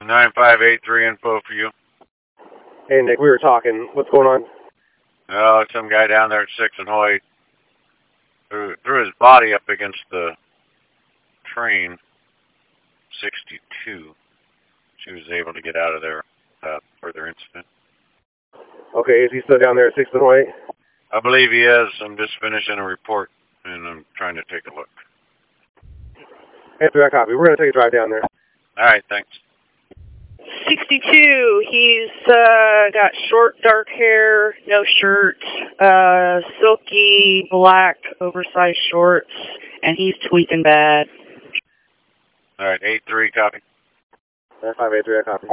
9583 info for you. Hey, Nick, we were talking. What's going on? Oh, some guy down there at 6th and Hoyt threw his body up against the train, 62. She was able to get out of there without further incident. Okay, is he still down there at 6th and Hoyt? I believe he is. I'm just finishing a report, and I'm trying to take a look. Answer that copy. We're going to take a drive down there. All right, thanks. 62, he's got short dark hair, no shirt, silky black oversized shorts, and he's tweaking bad. All right, 83, copy. 583, I copy.